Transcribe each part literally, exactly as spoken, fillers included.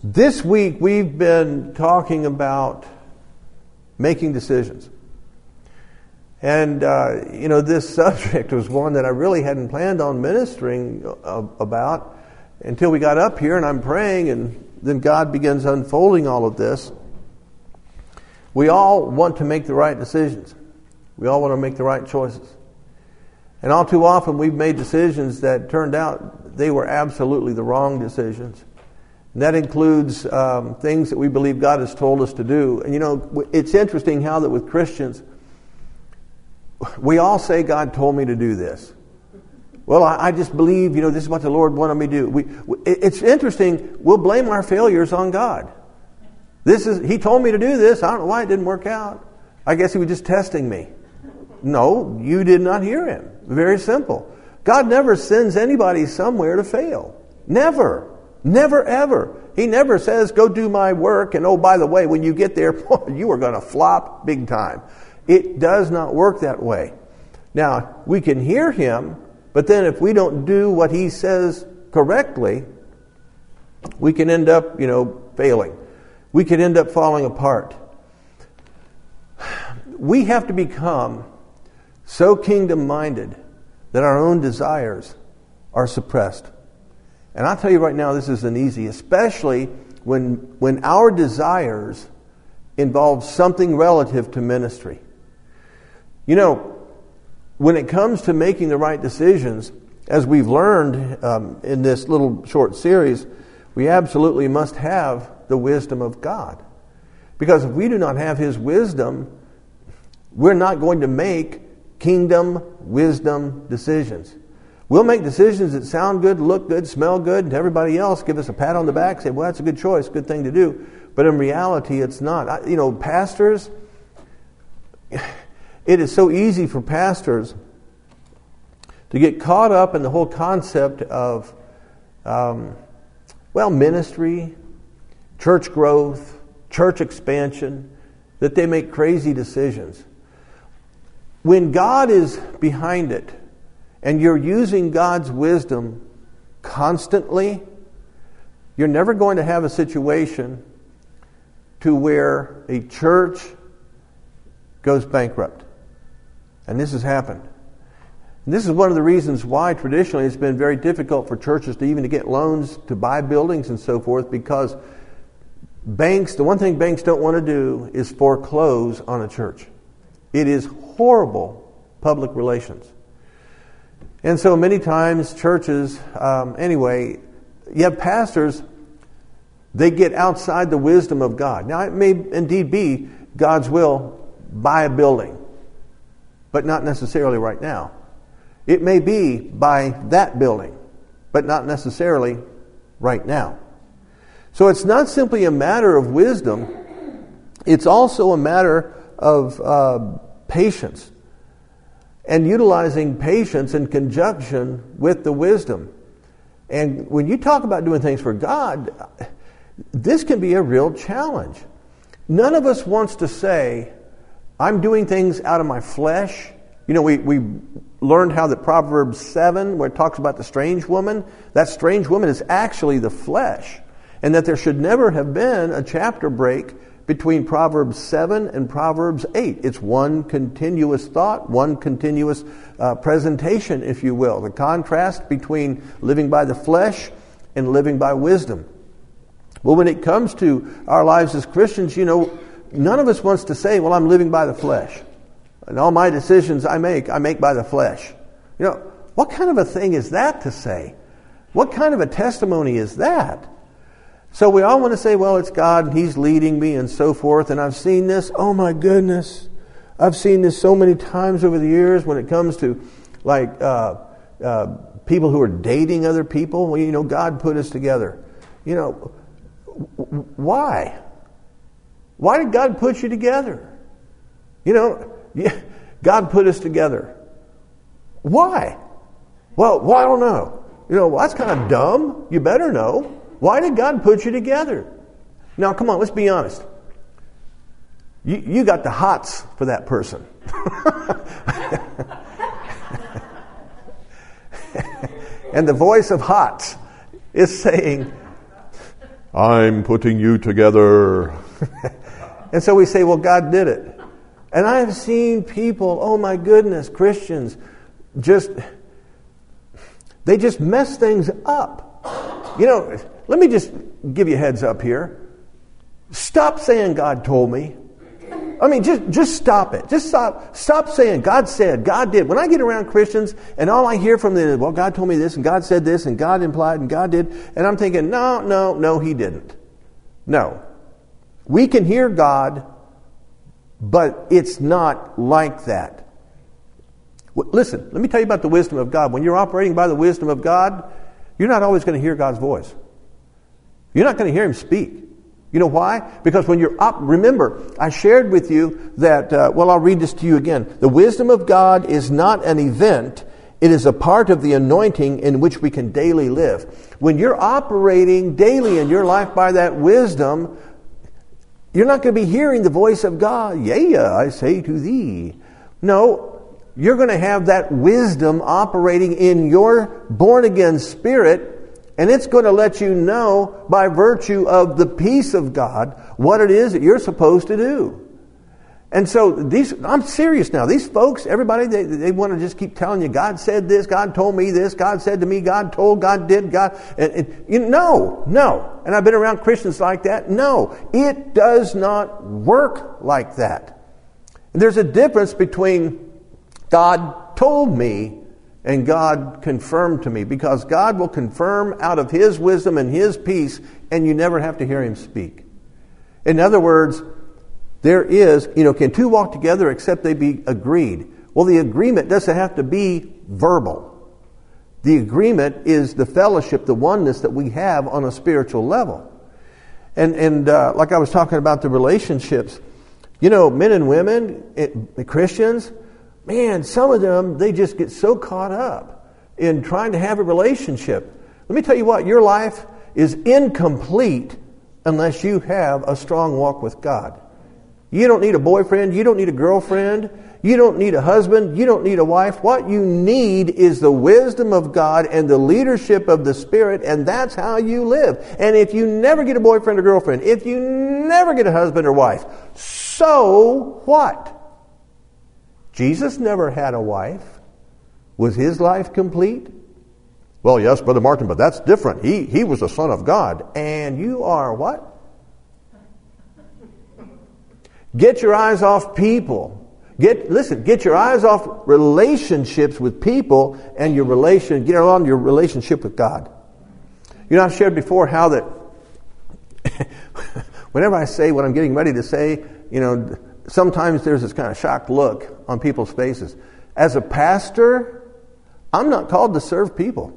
This week we've been talking about making decisions. And, uh, you know, this subject was one that I really hadn't planned on ministering uh, about until we got up here, and I'm praying, and then God begins unfolding all of this. We all want to make the right decisions. We all want to make the right choices. And all too often we've made decisions that turned out they were absolutely the wrong decisions. And that includes um, things that we believe God has told us to do. And you know, it's interesting how that with Christians, we all say, God told me to do this. Well, I, I just believe, you know, this is what the Lord wanted me to do. We, it's interesting, we'll blame our failures on God. This is, He told me to do this. I don't know why it didn't work out. I guess He was just testing me. No, you did not hear Him. Very simple. God never sends anybody somewhere to fail. Never. Never, ever. He never says, go do my work, and oh, by the way, when you get there, you are going to flop big time. It does not work that way. Now, we can hear Him, but then if we don't do what He says correctly, we can end up, you know, failing. We can end up falling apart. We have to become so kingdom-minded that our own desires are suppressed. And I'll tell you right now, this isn't easy, especially when when our desires involve something relative to ministry. You know, when it comes to making the right decisions, as we've learned um, in this little short series, we absolutely must have the wisdom of God. Because if we do not have His wisdom, we're not going to make kingdom wisdom decisions. We'll make decisions that sound good, look good, smell good, and everybody else give us a pat on the back, say, well, that's a good choice, good thing to do. But in reality, it's not. I, you know, pastors, it is so easy for pastors to get caught up in the whole concept of, um, well, ministry, church growth, church expansion, that they make crazy decisions. When God is behind it, and you're using God's wisdom constantly, you're never going to have a situation to where a church goes bankrupt. And this has happened. And this is one of the reasons why traditionally it's been very difficult for churches to even to get loans to buy buildings and so forth, because banks, the one thing banks don't want to do is foreclose on a church. It is horrible public relations. And so many times churches, um, anyway, you have pastors, they get outside the wisdom of God. Now, it may indeed be God's will, buy a building, but not necessarily right now. It may be buy that building, but not necessarily right now. So it's not simply a matter of wisdom, it's also a matter of uh, patience. And utilizing patience in conjunction with the wisdom. And when you talk about doing things for God, this can be a real challenge. None of us wants to say, I'm doing things out of my flesh. You know, we, we learned how that Proverbs seven, where it talks about the strange woman, that strange woman is actually the flesh. And that there should never have been a chapter break between Proverbs seven and Proverbs eight. It's one continuous thought, one continuous uh, presentation, if you will. The contrast between living by the flesh and living by wisdom. Well, when it comes to our lives as Christians, you know, none of us wants to say, well, I'm living by the flesh. And all my decisions I make, I make by the flesh. You know, what kind of a thing is that to say? What kind of a testimony is that? So we all want to say, well, it's God, and He's leading me, and so forth. And I've seen this, oh my goodness. I've seen this so many times over the years when it comes to, like, uh, uh, people who are dating other people. Well, you know, God put us together. You know, why? Why did God put you together? You know, yeah, God put us together. Why? Well, well, I don't know. You know, well, that's kind of dumb. You better know. Why did God put you together? Now, come on, let's be honest. You, you got the hots for that person. And the voice of hots is saying, I'm putting you together. And so we say, well, God did it. And I've seen people, oh my goodness, Christians, just, they just mess things up. You know, let me just give you a heads up here. Stop saying God told me. I mean, just just stop it. Just stop stop saying God said, God did. When I get around Christians and all I hear from them is, well, God told me this and God said this and God implied and God did. And I'm thinking, no, no, no, He didn't. No. We can hear God, but it's not like that. Listen, let me tell you about the wisdom of God. When you're operating by the wisdom of God, you're not always going to hear God's voice. You're not going to hear Him speak. You know why? Because when you're up, remember, I shared with you that, uh, well, I'll read this to you again. The wisdom of God is not an event. It is a part of the anointing in which we can daily live. When you're operating daily in your life by that wisdom, you're not going to be hearing the voice of God. Yea, I say to thee. No, you're going to have that wisdom operating in your born-again spirit. And it's going to let you know by virtue of the peace of God what it is that you're supposed to do. And so these, I'm serious now. These folks, everybody, they, they want to just keep telling you, God said this, God told me this, God said to me, God told, God did, God. And, and, you know, no. And I've been around Christians like that. No, it does not work like that. And there's a difference between God told me and God confirmed to me, because God will confirm out of His wisdom and His peace, and you never have to hear Him speak. In other words, there is, you know, can two walk together except they be agreed? Well, the agreement doesn't have to be verbal. The agreement is the fellowship, the oneness that we have on a spiritual level. And, and uh, like I was talking about the relationships, you know, men and women, it, Christians, man, some of them, they just get so caught up in trying to have a relationship. Let me tell you what, your life is incomplete unless you have a strong walk with God. You don't need a boyfriend. You don't need a girlfriend. You don't need a husband. You don't need a wife. What you need is the wisdom of God and the leadership of the Spirit, and that's how you live. And if you never get a boyfriend or girlfriend, if you never get a husband or wife, so what? Jesus never had a wife. Was His life complete? Well, yes, Brother Martin, but that's different. He he was a son of God. And you are what? Get your eyes off people. Get listen, get your eyes off relationships with people and your relation, get on your relationship with God. You know, I've shared before how that whenever I say what I'm getting ready to say, you know, sometimes there's this kind of shocked look on people's faces. As a pastor, I'm not called to serve people.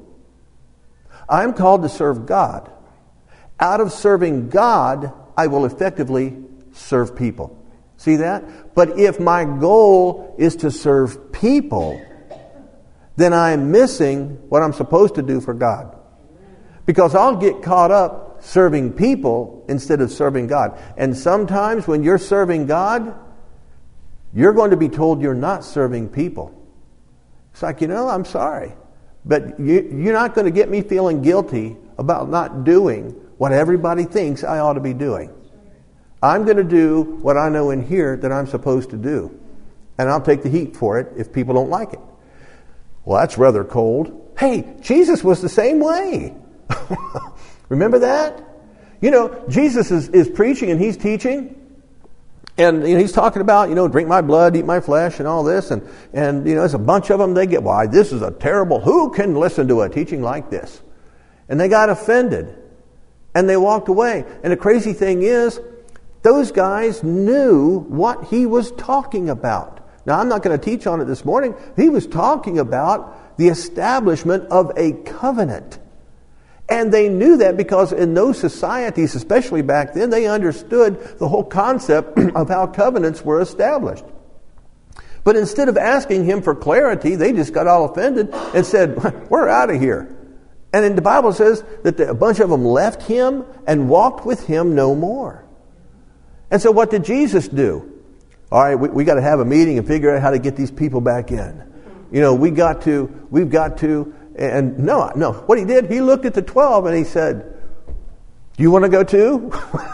I'm called to serve God. Out of serving God, I will effectively serve people. See that? But if my goal is to serve people, then I'm missing what I'm supposed to do for God. Because I'll get caught up serving people instead of serving God. And sometimes when you're serving God, you're going to be told you're not serving people. It's like, you know, I'm sorry, but you, you're not going to get me feeling guilty about not doing what everybody thinks I ought to be doing. I'm going to do what I know in here that I'm supposed to do. And I'll take the heat for it if people don't like it. Well, that's rather cold. Hey, Jesus was the same way. Remember that? You know, Jesus is, is preaching and He's teaching. And you know, He's talking about, you know, drink my blood, eat my flesh and all this. And, and you know, there's a bunch of them, they get, why, this is a terrible, who can listen to a teaching like this? And they got offended. And they walked away. And the crazy thing is, those guys knew what He was talking about. Now, I'm not going to teach on it this morning. He was talking about the establishment of a covenant. And they knew that because in those societies, especially back then, they understood the whole concept of how covenants were established. But instead of asking Him for clarity, they just got all offended and said, we're out of here. And then the Bible says that a bunch of them left Him and walked with Him no more. And so what did Jesus do? All right, we, we got to have a meeting and figure out how to get these people back in. You know, we got to, we've got to, and no, no. What He did, He looked at the twelve and He said, Do you want to go too?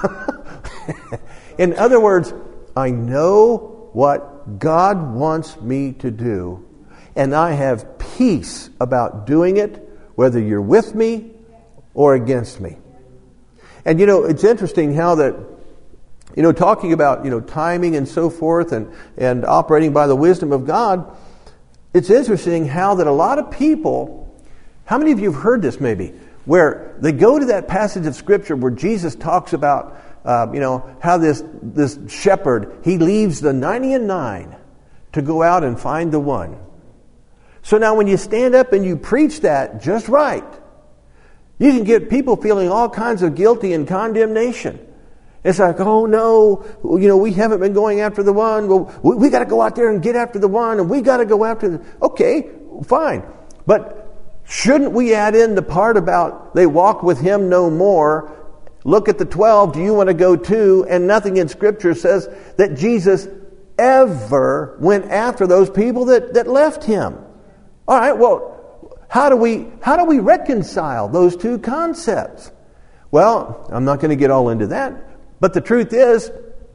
In other words, I know what God wants me to do, and I have peace about doing it, whether you're with me or against me. And you know, it's interesting how that, you know, talking about, you know, timing and so forth and, and operating by the wisdom of God, it's interesting how that a lot of people, how many of you have heard this maybe, where they go to that passage of Scripture where Jesus talks about, uh, you know, how this, this shepherd, he leaves the ninety and nine to go out and find the one. So now when you stand up and you preach that just right, you can get people feeling all kinds of guilty and condemnation. It's like, oh no, you know, we haven't been going after the one. Well, we, we got to go out there and get after the one, and we got to go after the... Okay, fine. But shouldn't we add in the part about they walk with him no more? Look at the twelve. Do you want to go too? And nothing in Scripture says that Jesus ever went after those people that, that left him. All right, well, how do we how do we reconcile those two concepts? Well, I'm not going to get all into that. But the truth is,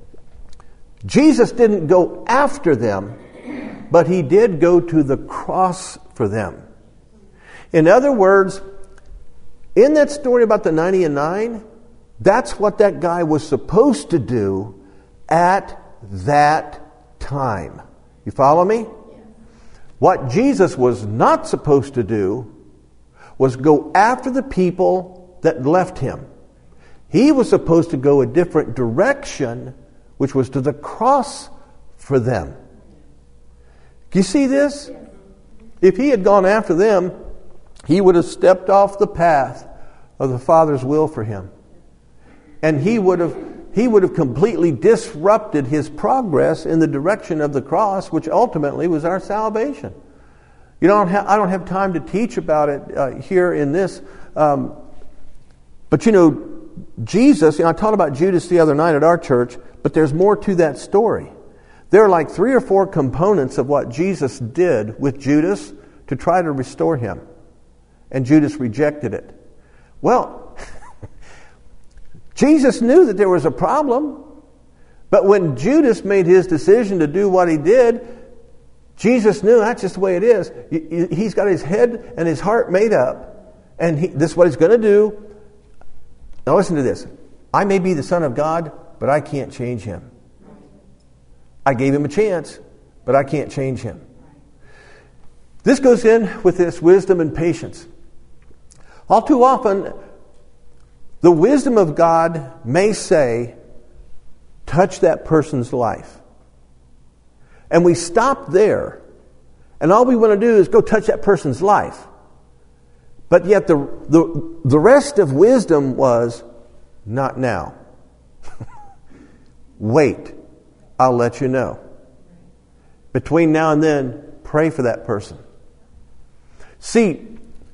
Jesus didn't go after them, but he did go to the cross for them. In other words, in that story about the ninety and nine, that's what that guy was supposed to do at that time. You follow me? What Jesus was not supposed to do was go after the people that left him. He was supposed to go a different direction, which was to the cross for them. Do you see this? If he had gone after them, he would have stepped off the path of the Father's will for him. And he would have he would have completely disrupted his progress in the direction of the cross, which ultimately was our salvation. You know, I don't have time to teach about it uh, here in this. Um, but you know, Jesus, you know, I taught about Judas the other night at our church, but there's more to that story. There are like three or four components of what Jesus did with Judas to try to restore him. And Judas rejected it. Well, Jesus knew that there was a problem. But when Judas made his decision to do what he did, Jesus knew that's just the way it is. He's got his head and his heart made up. And he, this is what he's going to do. Now listen to this. I may be the Son of God, but I can't change him. I gave him a chance, but I can't change him. This goes in with this wisdom and patience. All too often, the wisdom of God may say, touch that person's life. And we stop there. And all we want to do is go touch that person's life. But yet the, the, the rest of wisdom was, not now. Wait. I'll let you know. Between now and then, pray for that person. See,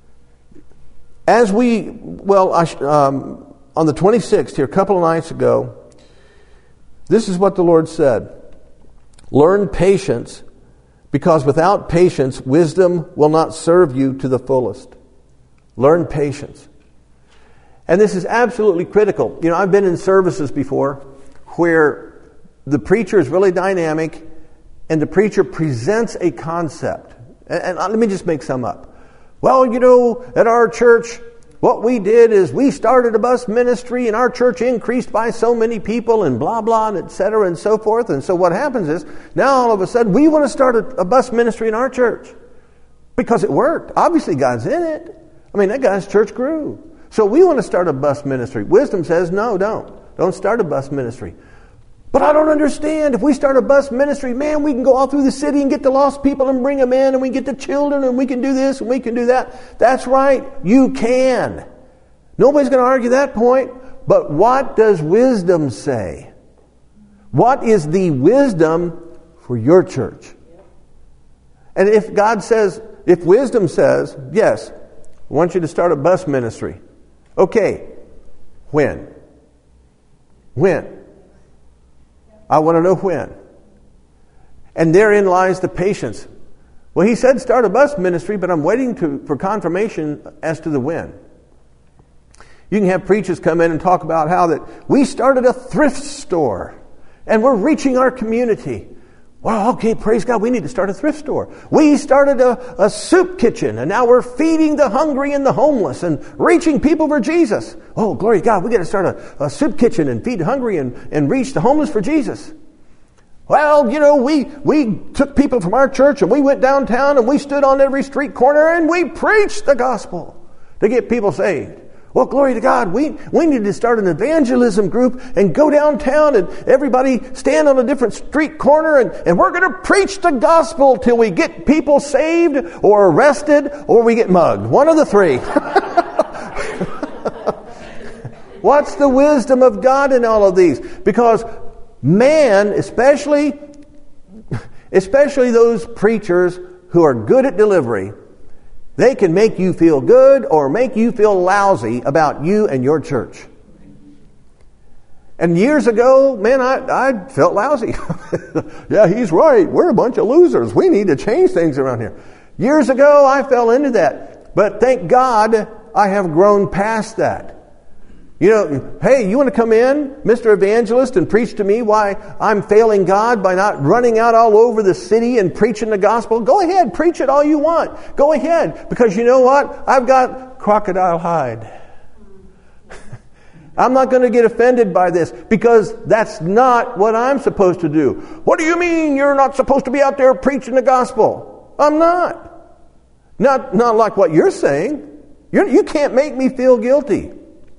as we, well, I, um, on the twenty-sixth here, a couple of nights ago, this is what the Lord said. Learn patience, because without patience, wisdom will not serve you to the fullest. Learn patience. And this is absolutely critical. You know, I've been in services before where the preacher is really dynamic and the preacher presents a concept. And, and let me just make some up. Well, you know, at our church, what we did is we started a bus ministry and our church increased by so many people and blah, blah, and et cetera and so forth. And so what happens is now all of a sudden we want to start a, a bus ministry in our church because it worked. Obviously God's in it. I mean, that guy's church grew. So we want to start a bus ministry. Wisdom says, no, don't. Don't start a bus ministry. But I don't understand. If we start a bus ministry, man, we can go all through the city and get the lost people and bring them in, and we get the children, and we can do this and we can do that. That's right. You can. Nobody's going to argue that point. But what does wisdom say? What is the wisdom for your church? And if God says, if wisdom says, yes, I want you to start a bus ministry. Okay. When? When? I want to know when. And therein lies the patience. Well, he said start a bus ministry, but I'm waiting to, for confirmation as to the when. You can have preachers come in and talk about how that we started a thrift store and we're reaching our community. Well, okay, praise God, we need to start a thrift store. We started a, a soup kitchen, and now we're feeding the hungry and the homeless and reaching people for Jesus. Oh, glory to God, we got to start a, a soup kitchen and feed the hungry and, and reach the homeless for Jesus. Well, you know, we, we took people from our church and we went downtown and we stood on every street corner and we preached the gospel to get people saved. Well, glory to God, we, we need to start an evangelism group and go downtown and everybody stand on a different street corner and, and we're going to preach the gospel till we get people saved or arrested or we get mugged. One of the three. What's the wisdom of God in all of these? Because man, especially, especially those preachers who are good at delivery, they can make you feel good or make you feel lousy about you and your church. And years ago, man, I, I felt lousy. Yeah, he's right. We're a bunch of losers. We need to change things around here. Years ago, I fell into that. But thank God I have grown past that. You know, hey, you want to come in, Mister Evangelist, and preach to me why I'm failing God by not running out all over the city and preaching the gospel? Go ahead, preach it all you want. Go ahead, because you know what? I've got crocodile hide. I'm not going to get offended by this because that's not what I'm supposed to do. What do you mean you're not supposed to be out there preaching the gospel? I'm not. Not, not like what you're saying. You're, you can't make me feel guilty.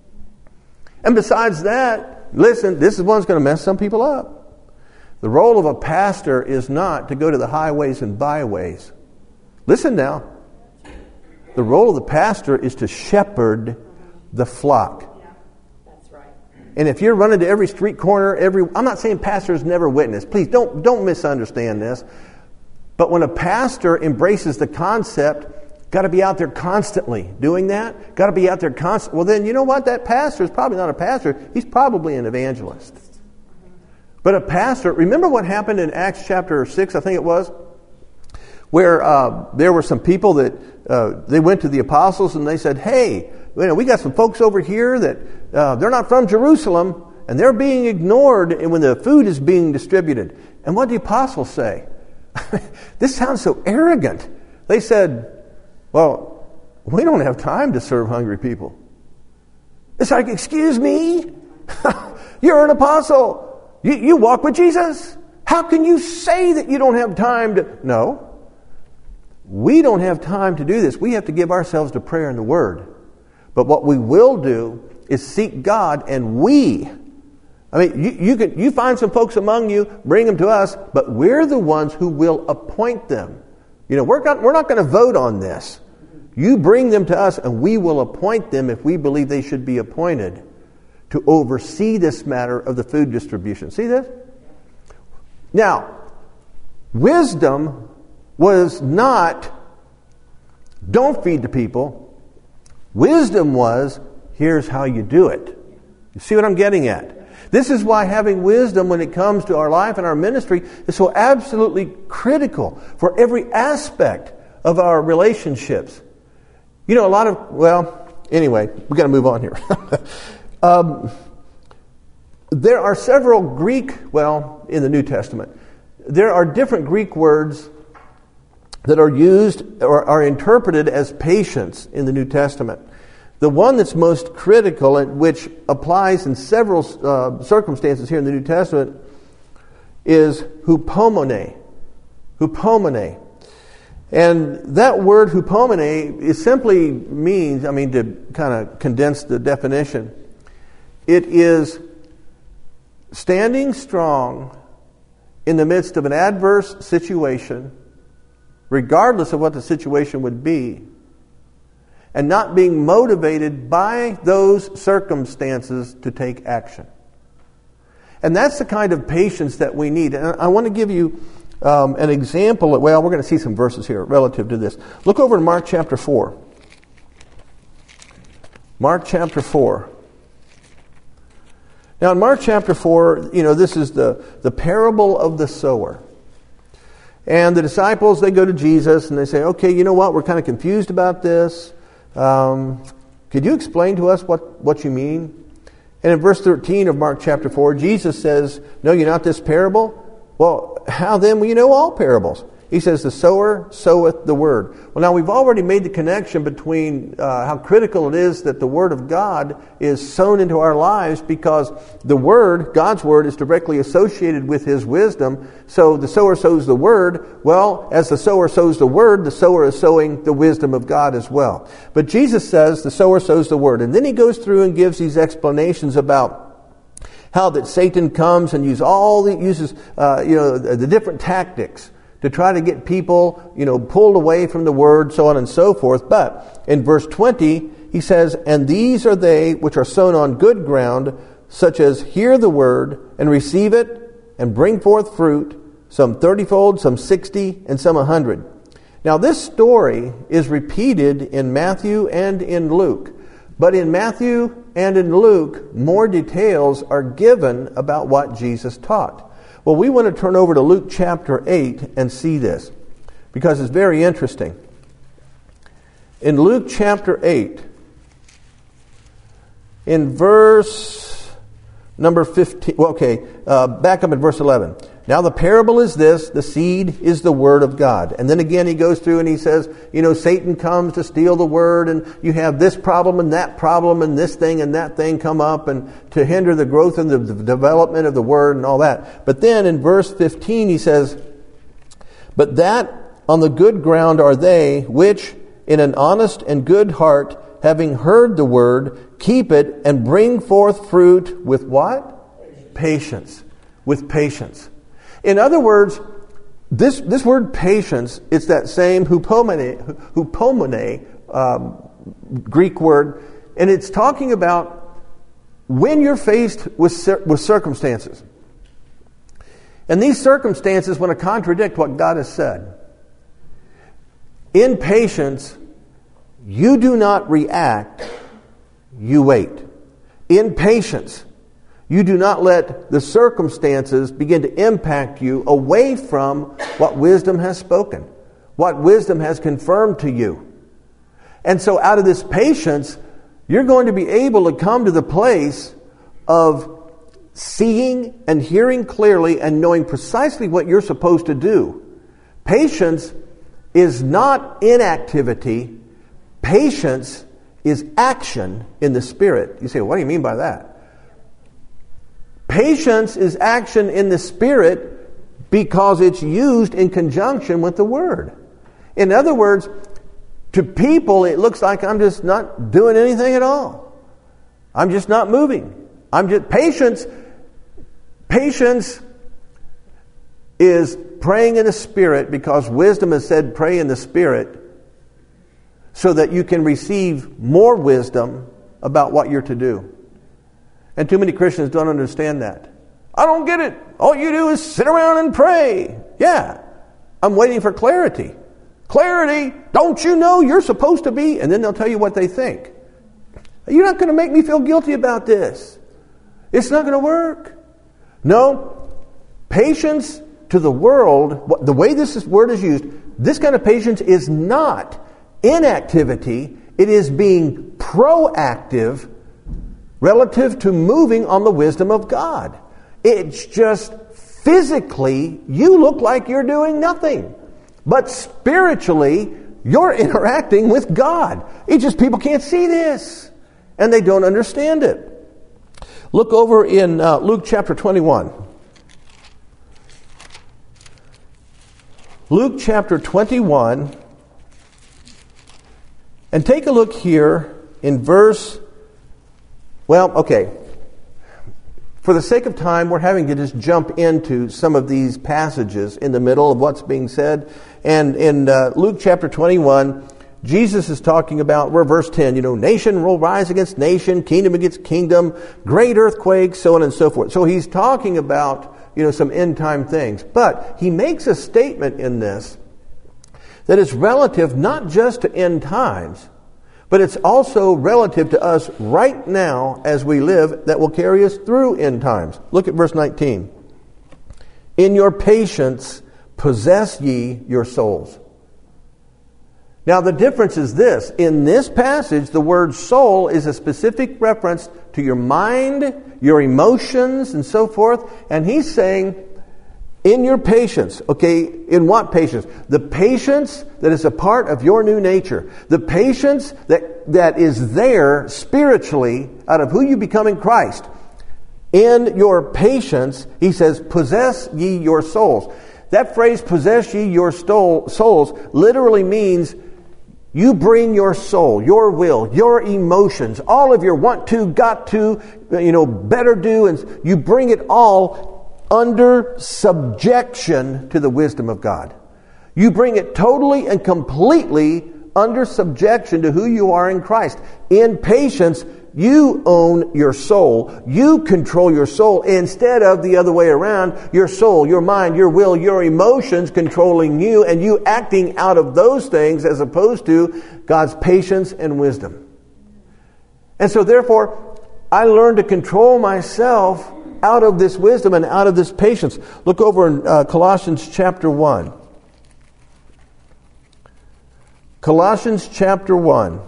And besides that, listen, this is one's going to mess some people up. The role of a pastor is not to go to the highways and byways. Listen now. The role of the pastor is to shepherd the flock. Yeah, that's right. And if you're running to every street corner, every I'm not saying pastors never witness. Please don't don't misunderstand this. But when a pastor embraces the concept, got to be out there constantly doing that. Got to be out there constantly. Well, then you know what? That pastor is probably not a pastor. He's probably an evangelist. But a pastor, remember what happened in Acts chapter six, I think it was, where uh, there were some people that uh, they went to the apostles and they said, hey, you know, we got some folks over here that uh, they're not from Jerusalem and they're being ignored and when the food is being distributed. And what did the apostles say? This sounds so arrogant. They said, well, we don't have time to serve hungry people. It's like, excuse me? You're an apostle. You, you walk with Jesus. How can you say that you don't have time to... No. We don't have time to do this. We have to give ourselves to prayer and the Word. But what we will do is seek God, and we... I mean, you, you can you find some folks among you, bring them to us, but we're the ones who will appoint them. You know, we're not, we're not going to vote on this. You bring them to us and we will appoint them if we believe they should be appointed to oversee this matter of the food distribution. See this? Now, wisdom was not, don't feed the people. Wisdom was, here's how you do it. You see what I'm getting at? This is why having wisdom when it comes to our life and our ministry is so absolutely critical for every aspect of our relationships. You know, a lot of, well, anyway, we've got to move on here. um, there are several Greek, well, in the New Testament, there are different Greek words that are used or are interpreted as patience in the New Testament. The one that's most critical, and which applies in several uh, circumstances here in the New Testament, is hupomone. Hupomone. And that word hupomone is simply means, I mean, to kind of condense the definition, it is standing strong in the midst of an adverse situation, regardless of what the situation would be, and not being motivated by those circumstances to take action. And that's the kind of patience that we need. And I want to give you um, an example. Of, well, we're going to see some verses here relative to this. Look over in Mark chapter four. Mark chapter four. Now in Mark chapter four, you know, this is the, the parable of the sower. And the disciples, they go to Jesus and they say, okay, you know what, we're kind of confused about this. Um, Could you explain to us what, what you mean? And in verse thirteen of Mark chapter four, Jesus says, know you not this parable? Well, how then will you know all parables? He says, the sower soweth the word. Well, now we've already made the connection between uh, how critical it is that the word of God is sown into our lives, because the word, God's word, is directly associated with his wisdom. So the sower sows the word. Well, as the sower sows the word, the sower is sowing the wisdom of God as well. But Jesus says the sower sows the word. And then he goes through and gives these explanations about how that Satan comes and use all the, uses uh, you know the, the different tactics to try to get people, you know, pulled away from the word, so on and so forth. But in verse twenty, he says, and these are they which are sown on good ground, such as hear the word and receive it and bring forth fruit, some thirtyfold, some sixty, and some a hundred. Now this story is repeated in Matthew and in Luke. But in Matthew and in Luke, more details are given about what Jesus taught. Well, we want to turn over to Luke chapter eight and see this, because it's very interesting. In Luke chapter eight, in verse number fifteen, well, okay, uh, back up at verse eleven. Now the parable is this, the seed is the word of God. And then again he goes through and he says, you know, Satan comes to steal the word, and you have this problem and that problem and this thing and that thing come up, and to hinder the growth and the development of the word and all that. But then in verse fifteen he says, but that on the good ground are they which in an honest and good heart, having heard the word, keep it and bring forth fruit with what? Patience. With patience. In other words, this this word patience, it's that same hupomene, hupomene um, Greek word, and it's talking about when you're faced with with circumstances. And these circumstances want to contradict what God has said. In patience, you do not react, you wait. In patience, you do not let the circumstances begin to impact you away from what wisdom has spoken, what wisdom has confirmed to you. And so out of this patience, you're going to be able to come to the place of seeing and hearing clearly and knowing precisely what you're supposed to do. Patience is not inactivity. Patience is action in the Spirit. You say, what do you mean by that? Patience is action in the Spirit because it's used in conjunction with the Word. In other words, to people it looks like I'm just not doing anything at all. I'm just not moving. I'm just patience. Patience is praying in the Spirit, because wisdom has said pray in the Spirit, so that you can receive more wisdom about what you're to do. And too many Christians don't understand that. I don't get it. All you do is sit around and pray. Yeah, I'm waiting for clarity. Clarity, don't you know you're supposed to be? And then they'll tell you what they think. You're not going to make me feel guilty about this. It's not going to work. No, patience to the world, the way this word is used, this kind of patience is not inactivity. It is being proactive relative to moving on the wisdom of God. It's just physically, you look like you're doing nothing. But spiritually, you're interacting with God. It's just people can't see this. And they don't understand it. Look over in uh, Luke chapter twenty-one. Luke chapter twenty-one. And take a look here in verse... Well, okay. For the sake of time, we're having to just jump into some of these passages in the middle of what's being said. And in uh, Luke chapter twenty-one, Jesus is talking about, we're verse ten, you know, nation will rise against nation, kingdom against kingdom, great earthquakes, so on and so forth. So he's talking about, you know, some end time things. But he makes a statement in this that is relative not just to end times, but it's also relative to us right now as we live, that will carry us through end times. Look at verse nineteen. In your patience possess ye your souls. Now the difference is this. In this passage, the word soul is a specific reference to your mind, your emotions, and so forth. And he's saying, in your patience, okay, in what patience? The patience that is a part of your new nature. The patience that, that is there spiritually out of who you become in Christ. In your patience, he says, possess ye your souls. That phrase, possess ye your souls, literally means you bring your soul, your will, your emotions, all of your want to, got to, you know, better do, and you bring it all under subjection to the wisdom of God. You bring it totally and completely under subjection to who you are in Christ. In patience, you own your soul. You control your soul instead of the other way around. Your soul, your mind, your will, your emotions controlling you, and you acting out of those things as opposed to God's patience and wisdom. And so therefore, I learned to control myself out of this wisdom and out of this patience. Look over in uh, Colossians chapter one. Colossians chapter one.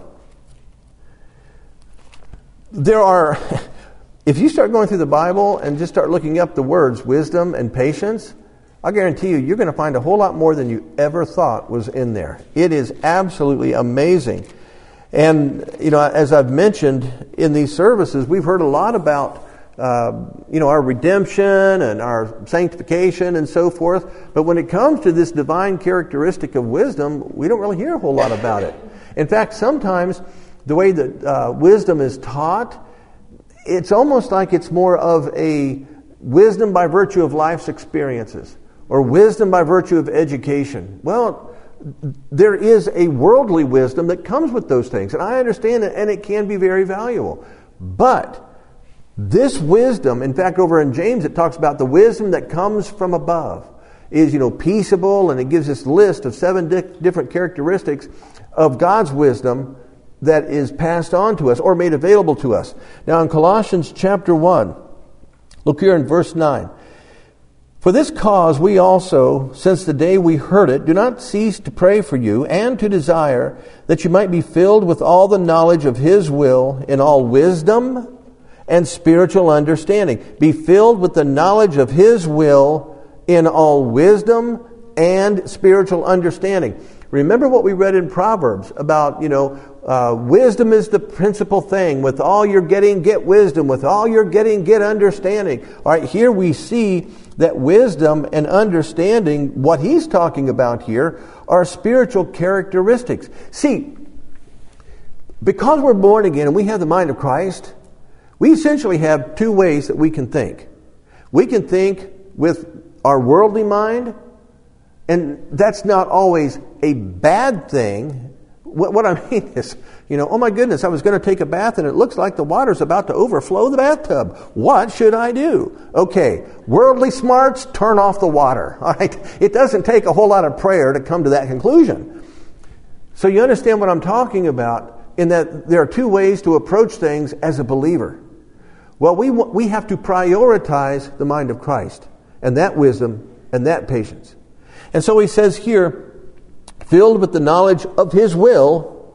There are, if you start going through the Bible and just start looking up the words wisdom and patience, I guarantee you, you're going to find a whole lot more than you ever thought was in there. It is absolutely amazing. And, you know, as I've mentioned in these services, we've heard a lot about, uh, you know, our redemption and our sanctification and so forth. But when it comes to this divine characteristic of wisdom, we don't really hear a whole lot about it. In fact, sometimes the way that uh, wisdom is taught, it's almost like it's more of a wisdom by virtue of life's experiences or wisdom by virtue of education. Well, there is a worldly wisdom that comes with those things, and I understand it, and it can be very valuable. But this wisdom, in fact, over in James it talks about the wisdom that comes from above, is, you know, peaceable, and it gives this list of seven di- different characteristics of God's wisdom that is passed on to us or made available to us. Now in Colossians chapter one, look here in verse nine. For this cause we also, since the day we heard it, do not cease to pray for you and to desire that you might be filled with all the knowledge of His will in all wisdom and spiritual understanding. Be filled with the knowledge of His will in all wisdom and spiritual understanding. Remember what we read in Proverbs about, you know, uh, wisdom is the principal thing. With all you're getting, get wisdom. With all you're getting, get understanding. All right, here we see that wisdom and understanding, what he's talking about here, are spiritual characteristics. See, because we're born again and we have the mind of Christ, we essentially have two ways that we can think. We can think with our worldly mind, and that's not always a bad thing. What, what I mean is, you know, oh my goodness, I was going to take a bath and it looks like the water's about to overflow the bathtub. What should I do? Okay, worldly smarts, turn off the water. All right, it doesn't take a whole lot of prayer to come to that conclusion. So you understand what I'm talking about, in that there are two ways to approach things as a believer. Well, we we have to prioritize the mind of Christ and that wisdom and that patience. And so he says here, filled with the knowledge of His will,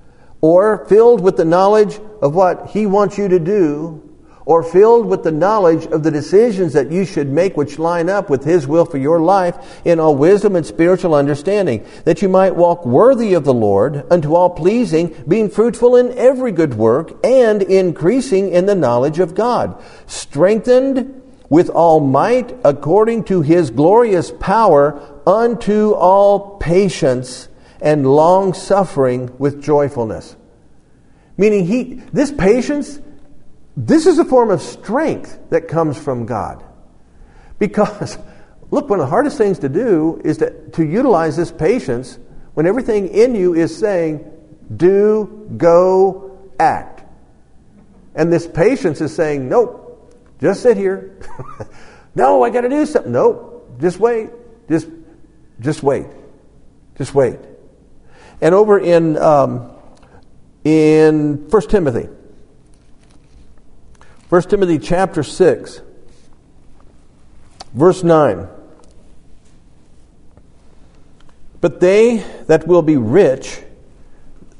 or filled with the knowledge of what He wants you to do, or filled with the knowledge of the decisions that you should make which line up with His will for your life in all wisdom and spiritual understanding, that you might walk worthy of the Lord, unto all pleasing, being fruitful in every good work, and increasing in the knowledge of God, strengthened with all might according to His glorious power, unto all patience and long suffering with joyfulness. Meaning he, this patience, this is a form of strength that comes from God. Because, look, one of the hardest things to do is to, to utilize this patience when everything in you is saying, do, go, act. And this patience is saying, nope, just sit here. No, I got to do something. Nope, just wait. Just Just wait. Just wait. And over in um, in First Timothy. First Timothy chapter six. Verse nine. But they that will be rich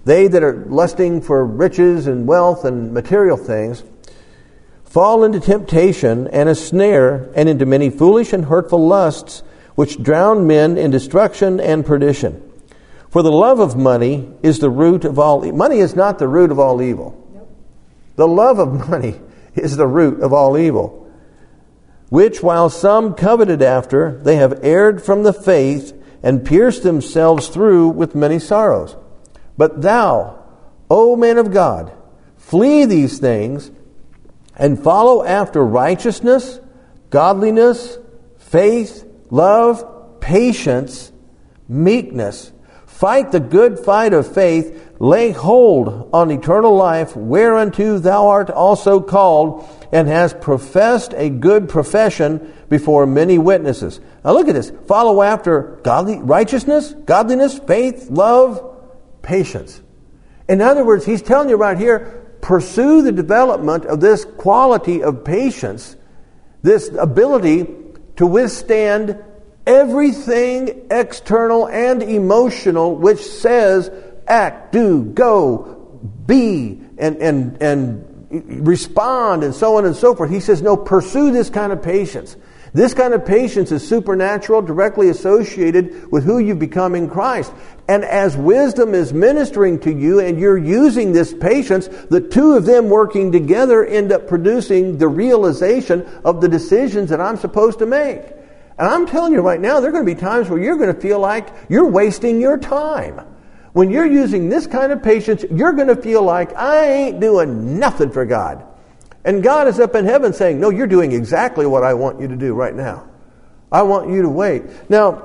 They that are lusting for riches and wealth and material things fall into temptation and a snare, and into many foolish and hurtful lusts, which drown men in destruction and perdition. For the love of money is the root of all evil. Money is not the root of all evil. Nope. The love of money is the root of all evil, which while some coveted after, they have erred from the faith and pierced themselves through with many sorrows. But thou, O man of God, flee these things and follow after righteousness, godliness, faith, love, patience, meekness. Fight the good fight of faith. Lay hold on eternal life, whereunto thou art also called, and hast professed a good profession before many witnesses. Now look at this. Follow after godly righteousness, godliness, faith, love, patience. In other words, he's telling you right here, pursue the development of this quality of patience, this ability to withstand everything external and emotional which says act, do, go, be, and, and, and respond, and so on and so forth. He says, no, pursue this kind of patience. This kind of patience is supernatural, directly associated with who you've become in Christ. And as wisdom is ministering to you and you're using this patience, the two of them working together end up producing the realization of the decisions that I'm supposed to make. And I'm telling you right now, there are going to be times where you're going to feel like you're wasting your time. When you're using this kind of patience, you're going to feel like, I ain't doing nothing for God. And God is up in heaven saying, no, you're doing exactly what I want you to do right now. I want you to wait. Now,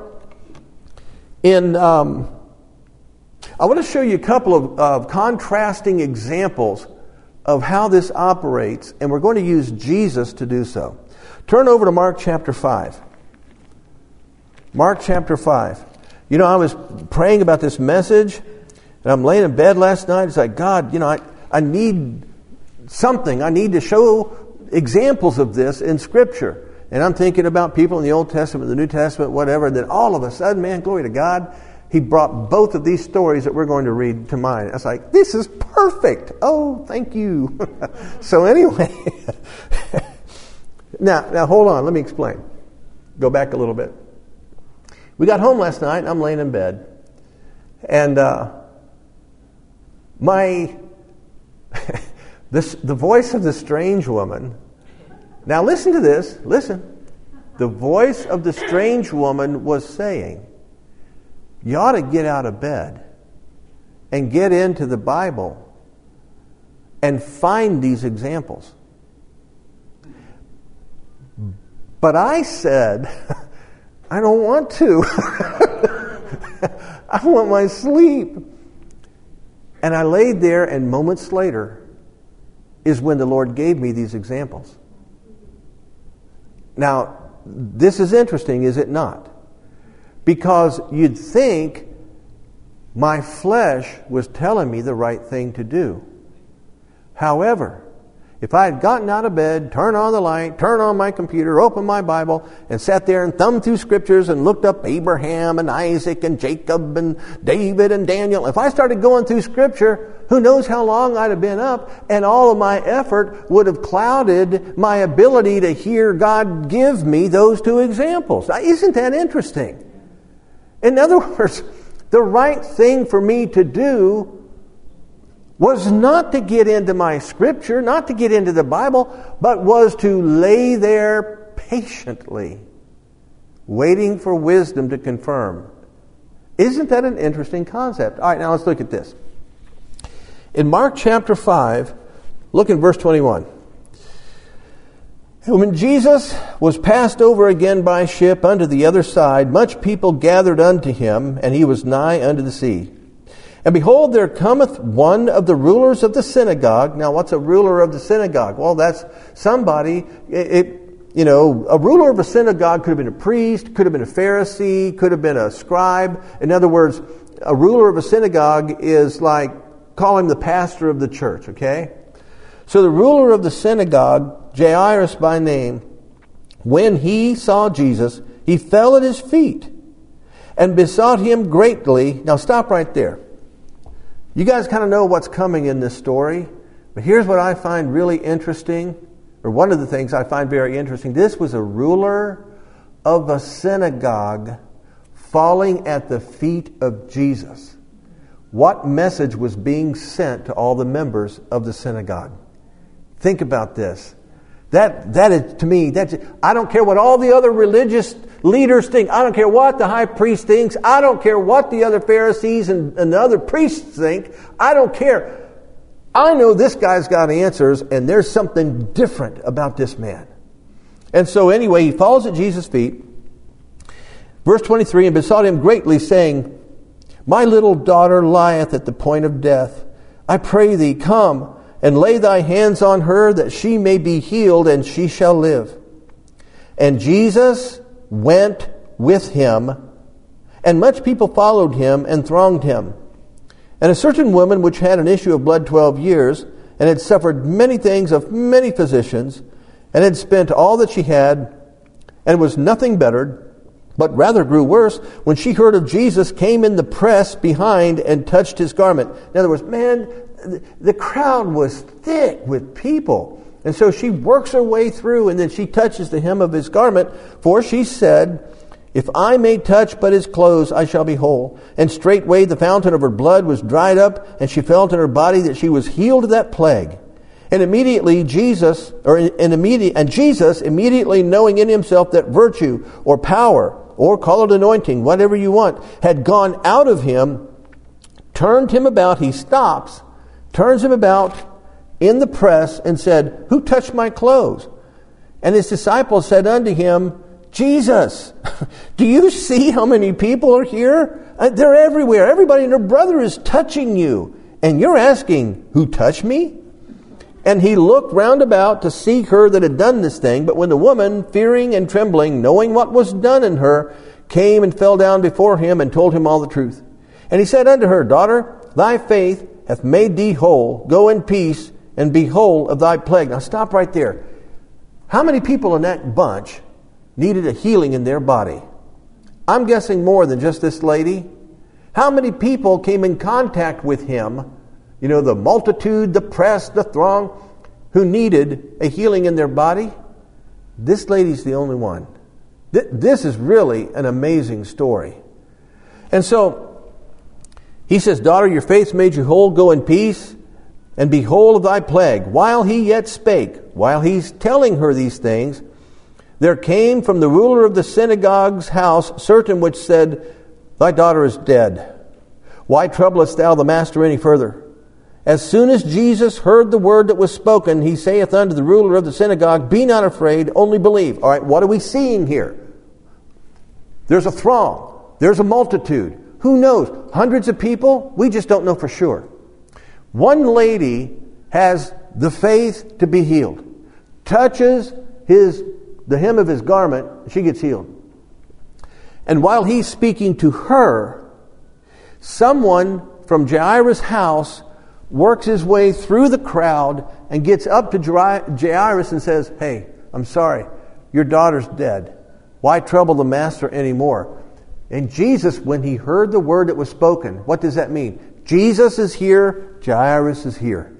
in um, I want to show you a couple of, of contrasting examples of how this operates, and we're going to use Jesus to do so. Turn over to Mark chapter five. Mark chapter five. You know, I was praying about this message, and I'm laying in bed last night. It's like, God, you know, I, I need something. I need to show examples of this in Scripture. And I'm thinking about people in the Old Testament, the New Testament, whatever. And then all of a sudden, man, glory to God, He brought both of these stories that we're going to read to mind. I was like, this is perfect. Oh, thank you. So anyway, now, now hold on. Let me explain. Go back a little bit. We got home last night, and I'm laying in bed. And uh, my this the voice of the strange woman. Now listen to this. Listen. The voice of the strange woman was saying, you ought to get out of bed and get into the Bible and find these examples. But I said, I don't want to. I want my sleep. And I laid there, and moments later is when the Lord gave me these examples. Now, this is interesting, is it not? Because you'd think my flesh was telling me the right thing to do. However, if I had gotten out of bed, turned on the light, turned on my computer, opened my Bible, and sat there and thumbed through Scriptures and looked up Abraham and Isaac and Jacob and David and Daniel, if I started going through Scripture, who knows how long I'd have been up, and all of my effort would have clouded my ability to hear God give me those two examples. Now, isn't that interesting? In other words, the right thing for me to do was not to get into my Scripture, not to get into the Bible, but was to lay there patiently, waiting for wisdom to confirm. Isn't that an interesting concept? All right, now let's look at this. In Mark chapter five, look in verse twenty-one. And when Jesus was passed over again by ship unto the other side, much people gathered unto him, and he was nigh unto the sea. And behold, there cometh one of the rulers of the synagogue. Now, what's a ruler of the synagogue? Well, that's somebody, it, it, you know, a ruler of a synagogue could have been a priest, could have been a Pharisee, could have been a scribe. In other words, a ruler of a synagogue is like, call him the pastor of the church, okay? So the ruler of the synagogue, Jairus by name, when he saw Jesus, he fell at his feet and besought him greatly. Now stop right there. You guys kind of know what's coming in this story. But here's what I find really interesting, or one of the things I find very interesting. This was a ruler of a synagogue falling at the feet of Jesus. What message was being sent to all the members of the synagogue? Think about this. That that is, to me, that's, I don't care what all the other religious leaders think. I don't care what the high priest thinks. I don't care what the other Pharisees and, and the other priests think. I don't care. I know this guy's got answers, and there's something different about this man. And so anyway, he falls at Jesus' feet. Verse twenty-three, and besought him greatly, saying, My little daughter lieth at the point of death. I pray thee, come and lay thy hands on her, that she may be healed, and she shall live. And Jesus went with him, and much people followed him and thronged him. And a certain woman which had an issue of blood twelve years, and had suffered many things of many physicians, and had spent all that she had, and was nothing bettered, but rather grew worse, when she heard of Jesus, came in the press behind and touched his garment. In other words, man, the crowd was thick with people. And so she works her way through, and then she touches the hem of his garment. For she said, If I may touch but his clothes, I shall be whole. And straightway the fountain of her blood was dried up, and she felt in her body that she was healed of that plague. And immediately Jesus, or in immediate, and Jesus, immediately knowing in himself that virtue or power, or call it anointing, whatever you want, had gone out of him, turned him about. He stops, turns him about in the press, and said, Who touched my clothes? And his disciples said unto him, Jesus, do you see how many people are here? Uh, they're everywhere. Everybody and their brother is touching you. And you're asking, Who touched me? And he looked round about to see her that had done this thing. But when the woman, fearing and trembling, knowing what was done in her, came and fell down before him and told him all the truth. And he said unto her, Daughter, thy faith hath made thee whole. Go in peace and be whole of thy plague. Now stop right there. How many people in that bunch needed a healing in their body? I'm guessing more than just this lady. How many people came in contact with him? You know, the multitude, the press, the throng, who needed a healing in their body. This lady's the only one. Th- this is really an amazing story. And so, he says, Daughter, your faith's made you whole. Go in peace and be whole of thy plague. While he yet spake, while he's telling her these things, there came from the ruler of the synagogue's house certain which said, Thy daughter is dead. Why troublest thou the master any further? As soon as Jesus heard the word that was spoken, he saith unto the ruler of the synagogue, Be not afraid, only believe. All right, what are we seeing here? There's a throng. There's a multitude. Who knows? Hundreds of people? We just don't know for sure. One lady has the faith to be healed. Touches his the hem of his garment, she gets healed. And while he's speaking to her, someone from Jairus' house works his way through the crowd and gets up to Jairus and says, Hey, I'm sorry, your daughter's dead. Why trouble the master anymore? And Jesus, when he heard the word that was spoken, what does that mean? Jesus is here, Jairus is here.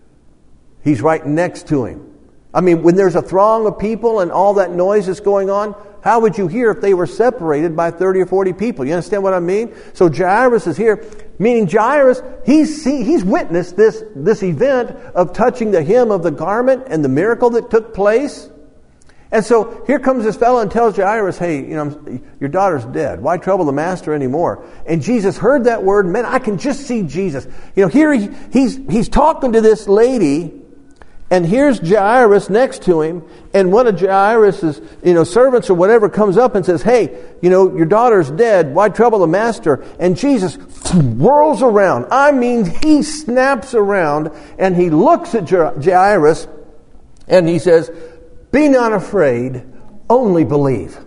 He's right next to him. I mean, when there's a throng of people and all that noise is going on, how would you hear if they were separated by thirty or forty people? You understand what I mean? So Jairus is here, meaning Jairus, he's see, he's witnessed this, this event of touching the hem of the garment and the miracle that took place. And so here comes this fellow and tells Jairus, hey, you know, your daughter's dead. Why trouble the master anymore? And Jesus heard that word. Man, I can just see Jesus. You know, here he, he's he's talking to this lady. And here's Jairus next to him, and one of Jairus' you know, servants or whatever comes up and says, hey, you know, your daughter's dead. Why trouble the master? And Jesus whirls around. I mean, he snaps around, and he looks at Jairus, and he says, be not afraid, only believe.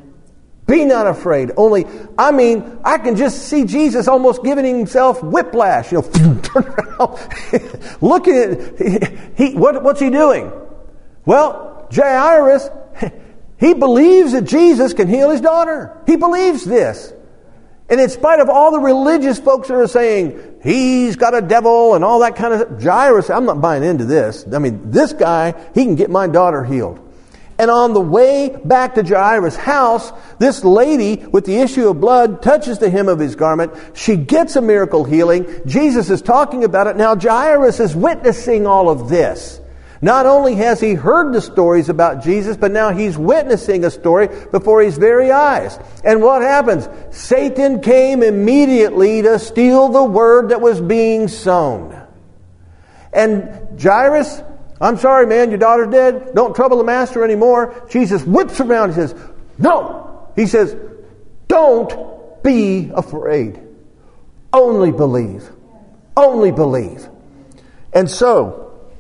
Be not afraid, only, I mean, I can just see Jesus almost giving himself whiplash. You know, turn around, looking at, he, what, what's he doing? Well, Jairus, he believes that Jesus can heal his daughter. He believes this. And in spite of all the religious folks that are saying, he's got a devil and all that kind of stuff. Jairus, I'm not buying into this. I mean, this guy, he can get my daughter healed. And on the way back to Jairus' house, this lady with the issue of blood touches the hem of his garment. She gets a miracle healing. Jesus is talking about it. Now Jairus is witnessing all of this. Not only has he heard the stories about Jesus, but now he's witnessing a story before his very eyes. And what happens? Satan came immediately to steal the word that was being sown. And Jairus, I'm sorry, man, your daughter's dead. Don't trouble the master anymore. Jesus whips around and says, no. He says, don't be afraid. Only believe. Only believe. And so,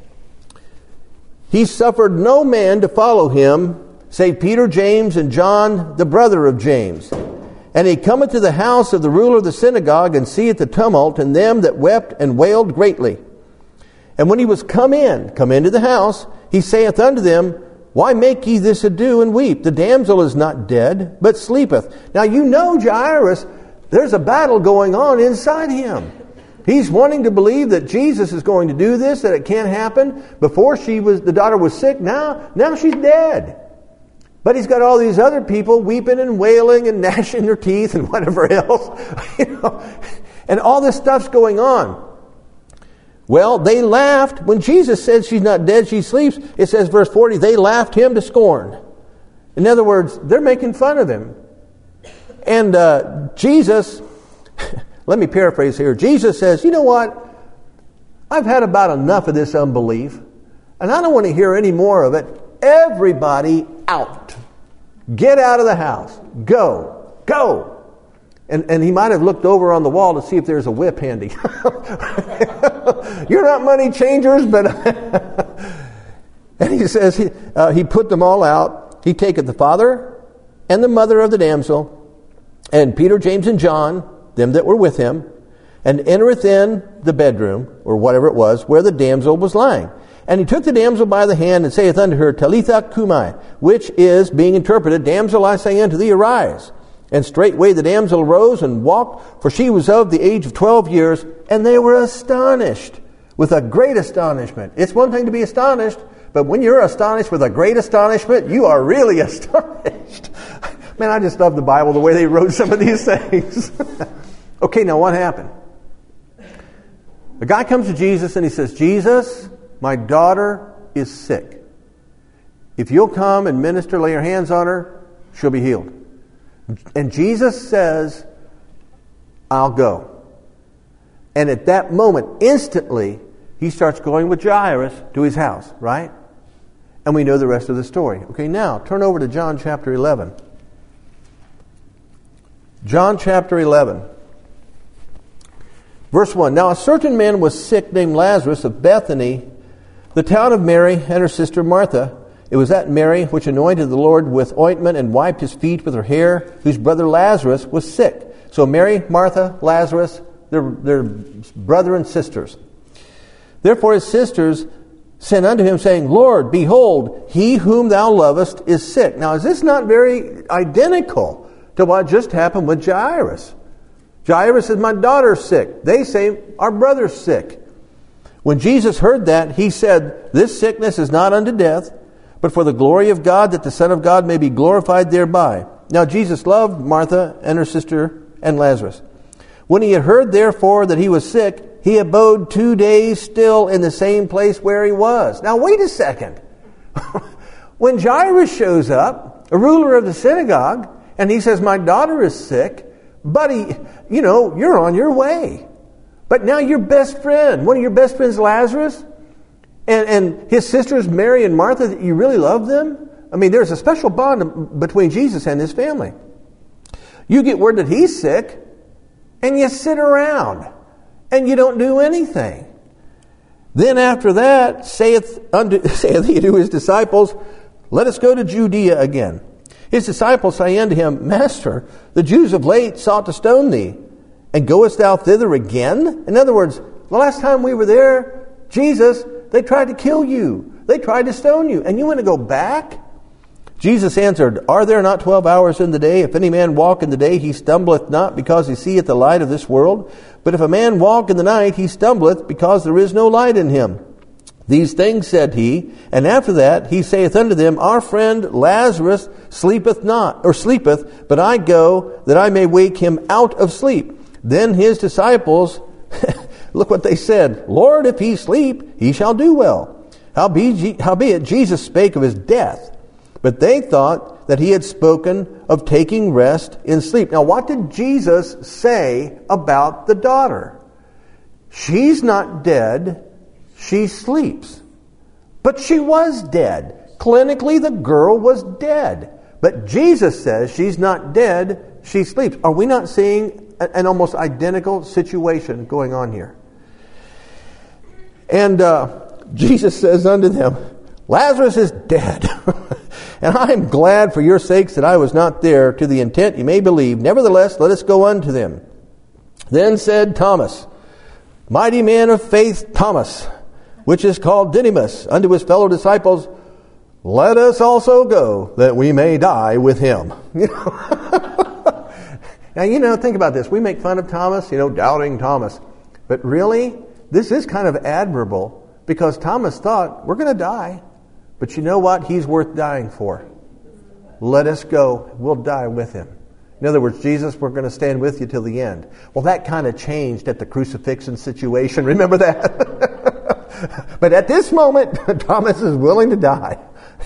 he suffered no man to follow him, save Peter, James, and John, the brother of James. And he cometh to the house of the ruler of the synagogue, and seeth the tumult, and them that wept and wailed greatly. And when he was come in, come into the house, he saith unto them, why make ye this ado and weep? The damsel is not dead, but sleepeth. Now you know Jairus, there's a battle going on inside him. He's wanting to believe that Jesus is going to do this, that it can't happen. Before she was, the daughter was sick, now, now she's dead. But he's got all these other people weeping and wailing and gnashing their teeth and whatever else. You know, and all this stuff's going on. Well, they laughed. When Jesus said she's not dead, she sleeps, it says verse forty, they laughed him to scorn. In other words, they're making fun of him. And uh, Jesus... Let me paraphrase here. Jesus says, you know what? I've had about enough of this unbelief, and I don't want to hear any more of it. Everybody out. Get out of the house. Go. Go. And, and he might have looked over on the wall to see if there's a whip handy. You're not money changers, but... And he says, he, uh, he put them all out. He taketh the father and the mother of the damsel, and Peter, James, and John, them that were with him, and entereth in the bedroom, or whatever it was, where the damsel was lying. And he took the damsel by the hand, and saith unto her, Talitha cumi, which is, being interpreted, Damsel, I say unto thee, arise. And straightway the damsel arose and walked, for she was of the age of twelve years, and they were astonished, with a great astonishment. It's one thing to be astonished, but when you're astonished with a great astonishment, you are really astonished. Man, I just love the Bible, the way they wrote some of these things. Okay, now what happened? The guy comes to Jesus and he says, Jesus, my daughter is sick. If you'll come and minister, lay your hands on her, she'll be healed. And Jesus says, I'll go. And at that moment, instantly, he starts going with Jairus to his house, right? And we know the rest of the story. Okay, now, turn over to John chapter eleven. John chapter eleven. Verse one. Now a certain man was sick named Lazarus of Bethany, the town of Mary and her sister Martha. It was that Mary which anointed the Lord with ointment and wiped his feet with her hair, whose brother Lazarus was sick. So Mary, Martha, Lazarus, they're, they're brother and sisters. Therefore his sisters sent unto him, saying, Lord, behold, he whom thou lovest is sick. Now is this not very identical to what just happened with Jairus? Jairus says, my daughter's sick. They say, our brother's sick. When Jesus heard that, he said, this sickness is not unto death, but for the glory of God, that the Son of God may be glorified thereby. Now Jesus loved Martha and her sister and Lazarus. When he had heard, therefore, that he was sick, he abode two days still in the same place where he was. Now wait a second. When Jairus shows up, a ruler of the synagogue, and he says, my daughter is sick, buddy, you know, you're on your way. But now your best friend, one of your best friends, Lazarus, and, and his sisters, Mary and Martha, you really love them? I mean, there's a special bond between Jesus and his family. You get word that he's sick, and you sit around, and you don't do anything. Then after that, saith, unto, saith he to his disciples, let us go to Judea again. His disciples say unto him, Master, the Jews of late sought to stone thee, and goest thou thither again? In other words, the last time we were there, Jesus, they tried to kill you. They tried to stone you, and you want to go back? Jesus answered, Are there not twelve hours in the day? If any man walk in the day, he stumbleth not, because he seeth the light of this world. But if a man walk in the night, he stumbleth, because there is no light in him. These things said he, and after that he saith unto them, Our friend Lazarus sleepeth not, or sleepeth, but I go, that I may wake him out of sleep. Then his disciples, look what they said, Lord, if he sleep, he shall do well. Howbeit, howbeit Jesus spake of his death, but they thought that he had spoken of taking rest in sleep. Now, what did Jesus say about the daughter? She's not dead, she sleeps. But she was dead. Clinically, the girl was dead. But Jesus says she's not dead, she sleeps. Are we not seeing an almost identical situation going on here? And uh, Jesus says unto them, Lazarus is dead. And I am glad for your sakes that I was not there, to the intent you may believe. Nevertheless, let us go unto them. Then said Thomas, Mighty man of faith, Thomas, which is called Didymus, unto his fellow disciples, Let us also go, that we may die with him. You know? Now, you know, think about this. We make fun of Thomas, you know, doubting Thomas. But really, this is kind of admirable, because Thomas thought, we're going to die. But you know what? He's worth dying for. Let us go. We'll die with him. In other words, Jesus, we're going to stand with you till the end. Well, that kind of changed at the crucifixion situation. Remember that? But at this moment, Thomas is willing to die.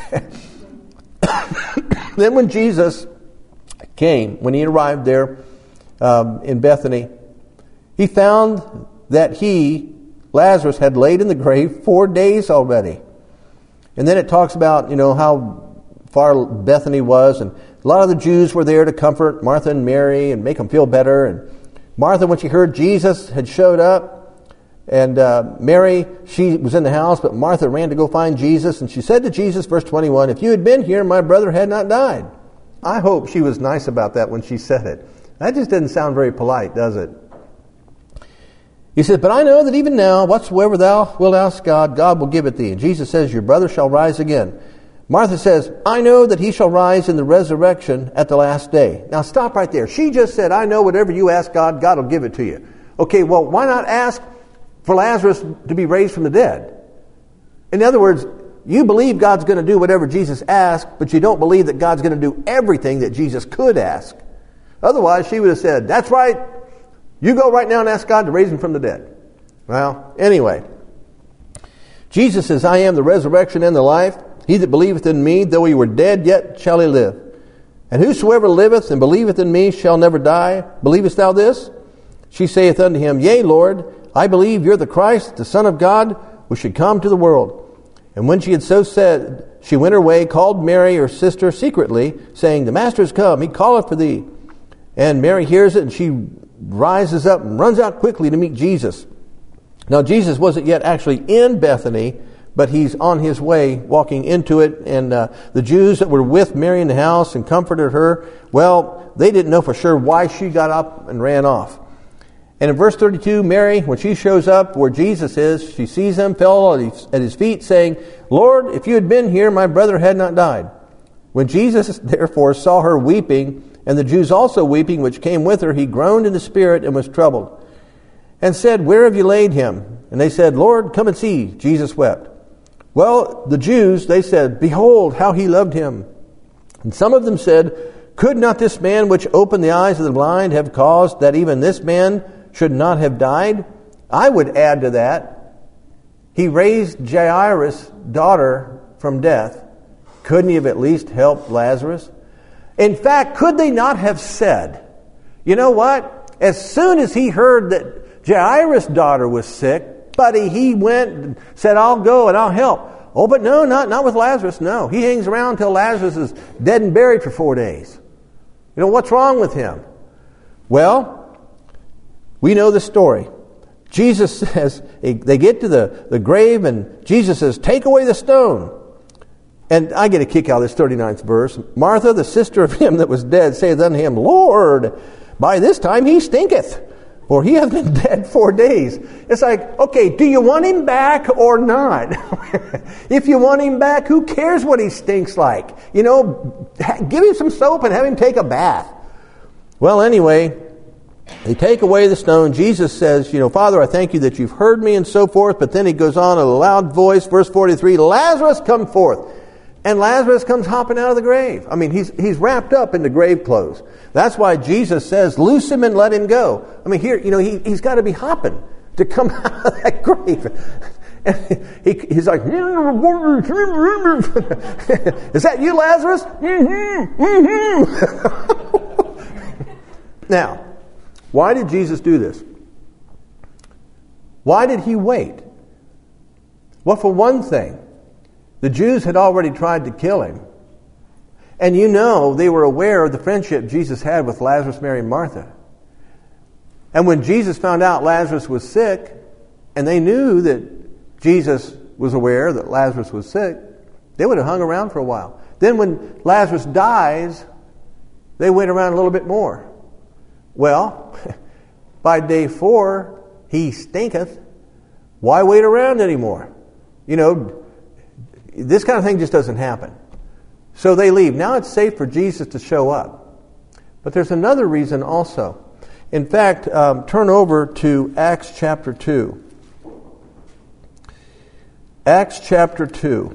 Then when Jesus came, when he arrived there um, in Bethany, he found that he, Lazarus, had laid in the grave four days already. And then it talks about, you know, how far Bethany was, and a lot of the Jews were there to comfort Martha and Mary and make them feel better. And Martha, when she heard Jesus had showed up, and uh, Mary, she was in the house, but Martha ran to go find Jesus, and she said to Jesus, verse twenty-one, If you had been here, my brother had not died. I hope she was nice about that when she said it. That just didn't sound very polite, does it? He said, But I know that even now, whatsoever thou wilt ask God, God will give it thee. And Jesus says, Your brother shall rise again. Martha says, I know that he shall rise in the resurrection at the last day. Now stop right there. She just said, I know whatever you ask God, God will give it to you. Okay, well, why not ask for Lazarus to be raised from the dead? In other words, you believe God's going to do whatever Jesus asked, but you don't believe that God's going to do everything that Jesus could ask. Otherwise, she would have said, That's right. You go right now and ask God to raise him from the dead. Well, anyway, Jesus says, I am the resurrection and the life. He that believeth in me, though he were dead, yet shall he live. And whosoever liveth and believeth in me shall never die. Believest thou this? She saith unto him, Yea, Lord, I believe you're the Christ, the Son of God, which should come to the world. And when she had so said, she went her way, called Mary, her sister, secretly, saying, The Master is come, he calleth for thee. And Mary hears it, and she rises up and runs out quickly to meet Jesus. Now, Jesus wasn't yet actually in Bethany, but he's on his way walking into it. And uh, the Jews that were with Mary in the house and comforted her, well, they didn't know for sure why she got up and ran off. And in verse thirty-two, Mary, when she shows up where Jesus is, she sees him, fell at his, at his feet, saying, Lord, if you had been here, my brother had not died. When Jesus, therefore, saw her weeping, and the Jews also weeping, which came with her, he groaned in the spirit and was troubled, and said, Where have you laid him? And they said, Lord, come and see. Jesus wept. Well, the Jews, they said, Behold, how he loved him. And some of them said, Could not this man which opened the eyes of the blind have caused that even this man should not have died? I would add to that, he raised Jairus' daughter from death. Couldn't he have at least helped Lazarus? In fact, could they not have said, you know what? As soon as he heard that Jairus' daughter was sick, buddy, he went and said, I'll go and I'll help. Oh, but no, not, not with Lazarus, no. He hangs around until Lazarus is dead and buried for four days. You know, what's wrong with him? Well, we know the story. Jesus says, they get to the, the grave and Jesus says, Take away the stone. And I get a kick out of this thirty-ninth verse. Martha, the sister of him that was dead, saith unto him, Lord, by this time he stinketh, or he has been dead four days. It's like, okay, do you want him back or not? If you want him back, who cares what he stinks like? You know, give him some soap and have him take a bath. Well, anyway, they take away the stone. Jesus says, you know, Father, I thank you that you've heard me and so forth. But then he goes on in a loud voice, verse forty-three, Lazarus, come forth. And Lazarus comes hopping out of the grave. I mean, he's he's wrapped up in the grave clothes. That's why Jesus says, loose him and let him go. I mean, here, you know, he, he's got to be hopping to come out of that grave. And he, he's like, is that you, Lazarus? Mm-hmm, mm-hmm. Now, why did Jesus do this? Why did he wait? Well, for one thing, the Jews had already tried to kill him. And you know, they were aware of the friendship Jesus had with Lazarus, Mary, and Martha. And when Jesus found out Lazarus was sick, and they knew that Jesus was aware that Lazarus was sick, they would have hung around for a while. Then when Lazarus dies, they wait around a little bit more. Well, by day four, he stinketh. Why wait around anymore? You know, this kind of thing just doesn't happen. So they leave. Now it's safe for Jesus to show up. But there's another reason also. In fact, um, turn over to Acts chapter two. Acts chapter two.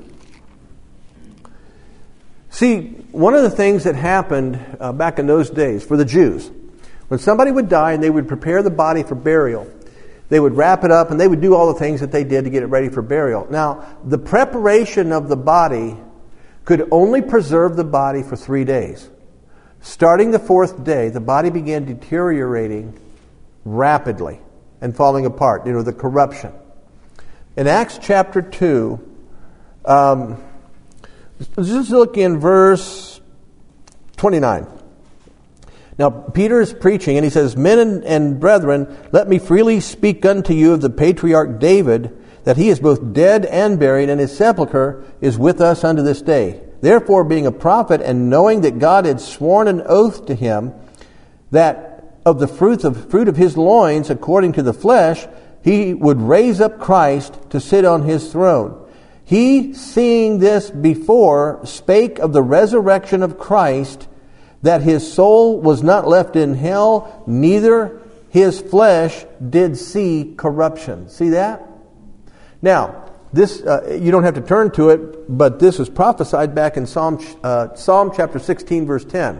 See, one of the things that happened uh, back in those days for the Jews, when somebody would die and they would prepare the body for burial, they would wrap it up and they would do all the things that they did to get it ready for burial. Now, the preparation of the body could only preserve the body for three days. Starting the fourth day, the body began deteriorating rapidly and falling apart, you know, the corruption. In Acts chapter two, um, just look in verse twenty-nine. Now, Peter is preaching, and he says, Men and, and brethren, let me freely speak unto you of the patriarch David, that he is both dead and buried, and his sepulchre is with us unto this day. Therefore, being a prophet, and knowing that God had sworn an oath to him, that of the fruit of, fruit of his loins, according to the flesh, he would raise up Christ to sit on his throne. He, seeing this before, spake of the resurrection of Christ, that his soul was not left in hell, neither his flesh did see corruption. See that? Now, this uh, you don't have to turn to it, but this was prophesied back in Psalm uh, Psalm chapter sixteen, verse ten.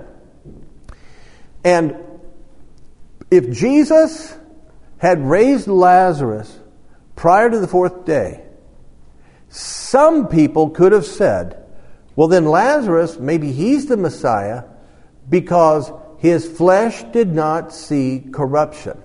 And if Jesus had raised Lazarus prior to the fourth day, some people could have said, well, then Lazarus, maybe he's the Messiah, because his flesh did not see corruption.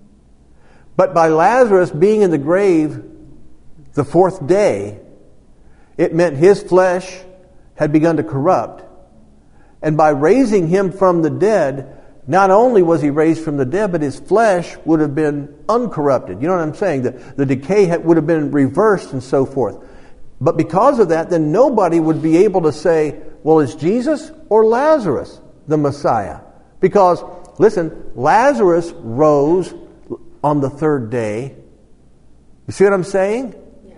But by Lazarus being in the grave the fourth day, it meant his flesh had begun to corrupt. And by raising him from the dead, not only was he raised from the dead, but his flesh would have been uncorrupted. You know what I'm saying? The, the decay had, would have been reversed and so forth. But because of that, then nobody would be able to say, well, is Jesus or Lazarus the Messiah? Because, listen, Lazarus rose on the third day. You see what I'm saying? Yeah.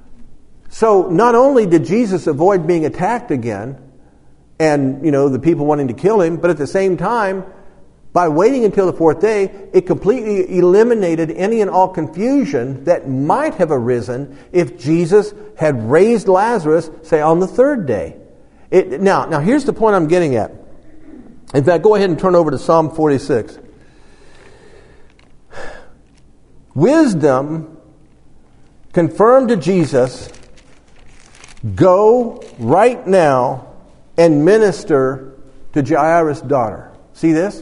So not only did Jesus avoid being attacked again, and, you know, the people wanting to kill him, but at the same time, by waiting until the fourth day, it completely eliminated any and all confusion that might have arisen if Jesus had raised Lazarus, say, on the third day. It, now, now, here's the point I'm getting at. In fact, go ahead and turn over to Psalm forty-six. Wisdom confirmed to Jesus, go right now and minister to Jairus' daughter. See this?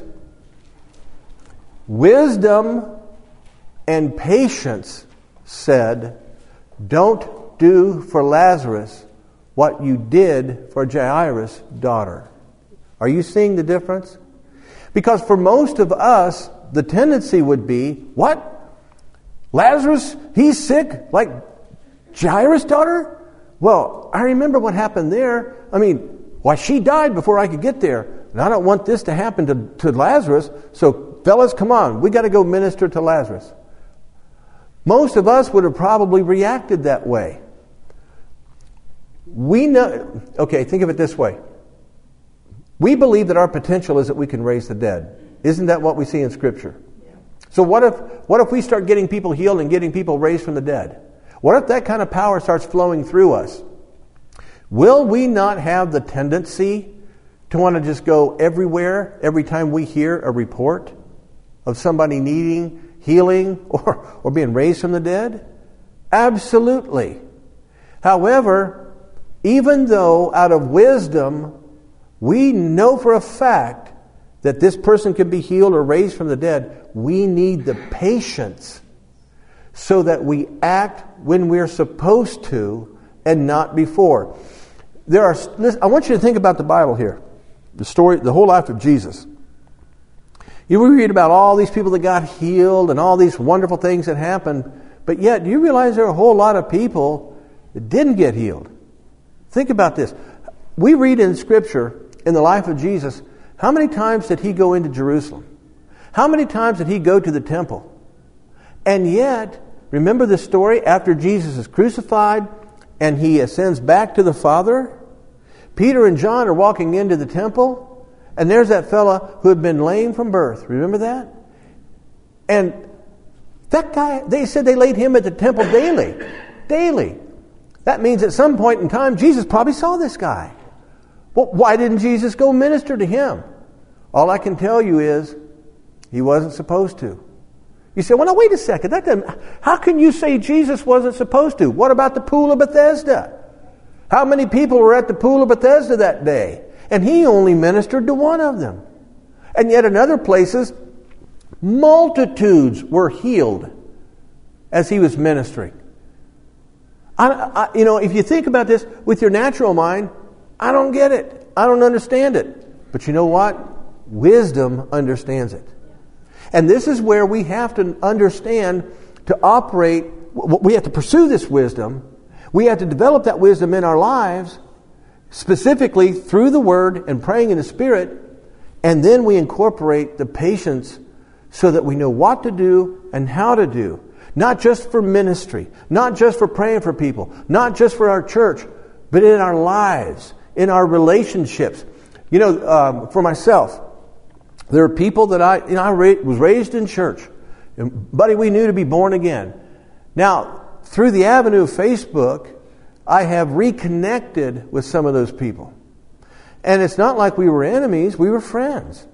Wisdom and patience said, don't do for Lazarus what you did for Jairus' daughter. Are you seeing the difference? Because for most of us, the tendency would be, what? Lazarus, he's sick like Jairus' daughter? Well, I remember what happened there. I mean, why, she died before I could get there. And I don't want this to happen to, to Lazarus, so fellas, come on, we got to go minister to Lazarus. Most of us would have probably reacted that way. We know, okay, think of it this way. We believe that our potential is that we can raise the dead. Isn't that what we see in Scripture? Yeah. So what if what if we start getting people healed and getting people raised from the dead? What if that kind of power starts flowing through us? Will we not have the tendency to want to just go everywhere every time we hear a report of somebody needing healing or, or being raised from the dead? Absolutely. However, even though out of wisdom we know for a fact that this person can be healed or raised from the dead, we need the patience so that we act when we're supposed to and not before. There are. I want you to think about the Bible here, the story, the whole life of Jesus. You read about all these people that got healed and all these wonderful things that happened, but yet do you realize there are a whole lot of people that didn't get healed? Think about this. We read in Scripture, in the life of Jesus, how many times did he go into Jerusalem? How many times did he go to the temple? And yet, remember the story after Jesus is crucified and he ascends back to the Father? Peter and John are walking into the temple, and there's that fella who had been lame from birth. Remember that? And that guy, they said they laid him at the temple daily. Daily. That means at some point in time, Jesus probably saw this guy. Well, why didn't Jesus go minister to him? All I can tell you is, he wasn't supposed to. You say, well, now wait a second. That doesn't, how can you say Jesus wasn't supposed to? What about the pool of Bethesda? How many people were at the pool of Bethesda that day? And he only ministered to one of them. And yet in other places, multitudes were healed as he was ministering. I, I, you know, if you think about this with your natural mind, I don't get it. I don't understand it. But you know what? Wisdom understands it. And this is where we have to understand to operate. We have to pursue this wisdom. We have to develop that wisdom in our lives, specifically through the Word and praying in the Spirit. And then we incorporate the patience so that we know what to do and how to do. Not just for ministry, not just for praying for people, not just for our church, but in our lives, in our relationships. You know, um, for myself, there are people that I, you know, I ra- was raised in church. And buddy, we knew to be born again. Now, through the avenue of Facebook, I have reconnected with some of those people. And it's not like we were enemies, we were friends.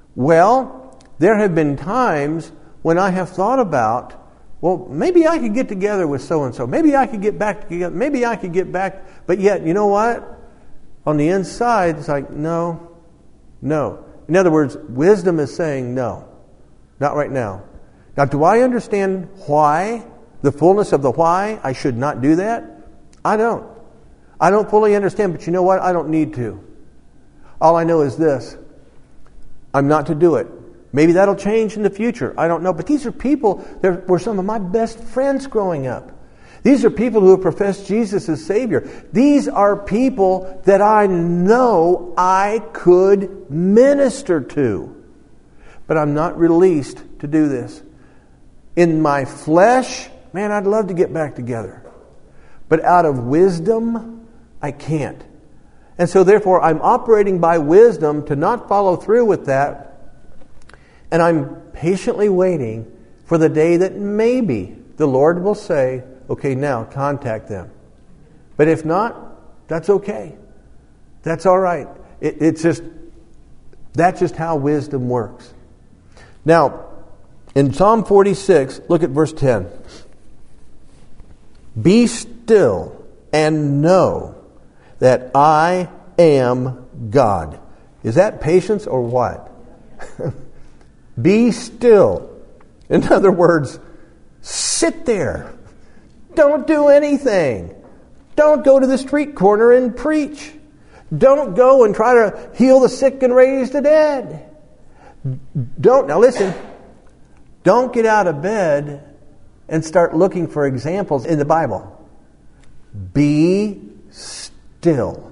Well, there have been times when I have thought about, well, maybe I could get together with so-and-so. Maybe I could get back together. Maybe I could get back. But yet, you know what? On the inside, it's like, no, no. In other words, wisdom is saying no. Not right now. Now, do I understand why, the fullness of the why I should not do that? I don't. I don't fully understand, but you know what? I don't need to. All I know is this. I'm not to do it. Maybe that'll change in the future. I don't know. But these are people that were some of my best friends growing up. These are people who have professed Jesus as Savior. These are people that I know I could minister to. But I'm not released to do this. In my flesh, man, I'd love to get back together. But out of wisdom, I can't. And so therefore, I'm operating by wisdom to not follow through with that. And I'm patiently waiting for the day that maybe the Lord will say, okay, now contact them. But if not, that's okay. That's all right. It, it's just, that's just how wisdom works. Now, in Psalm forty-six, look at verse ten. Be still and know that I am God. Is that patience or what? Be still. In other words, sit there. Don't do anything. Don't go to the street corner and preach. Don't go and try to heal the sick and raise the dead. Don't, now listen, don't get out of bed and start looking for examples in the Bible. Be still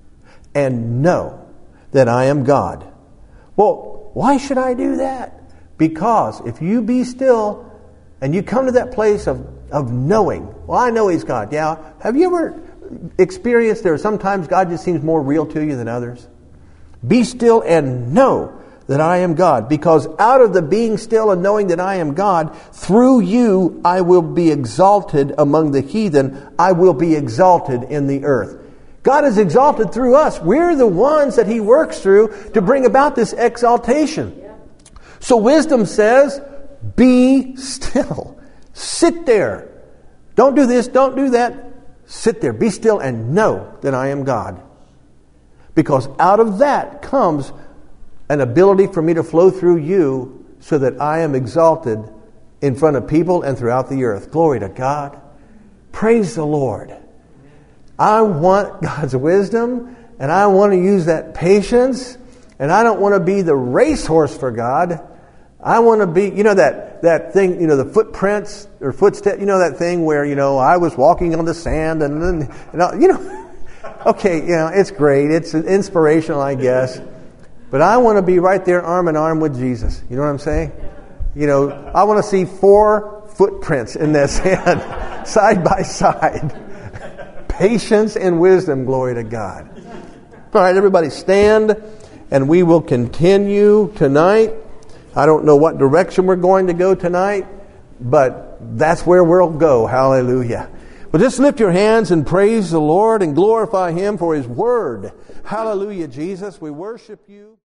and know that I am God. Well, why should I do that? Because if you be still and you come to that place of, of knowing, well, I know He's God. Yeah. Have you ever experienced there sometimes God just seems more real to you than others? Be still and know that I am God. Because out of the being still and knowing that I am God, through you I will be exalted among the heathen. I will be exalted in the earth. God is exalted through us. We're the ones that He works through to bring about this exaltation. So wisdom says, be still. Sit there. Don't do this, don't do that. Sit there. Be still and know that I am God. Because out of that comes an ability for me to flow through you so that I am exalted in front of people and throughout the earth. Glory to God. Praise the Lord. I want God's wisdom, and I want to use that patience, and I don't want to be the racehorse for God. I want to be, you know, that, that thing, you know, the footprints or footsteps, you know, that thing where, you know, I was walking on the sand and then, you know, okay, you know, it's great. It's inspirational, I guess. But I want to be right there arm in arm with Jesus. You know what I'm saying? You know, I want to see four footprints in that sand side by side. Patience and wisdom, glory to God. All right, everybody stand, and we will continue tonight. I don't know what direction we're going to go tonight, but that's where we'll go. Hallelujah. But just lift your hands and praise the Lord and glorify Him for His Word. Hallelujah, Jesus. We worship You.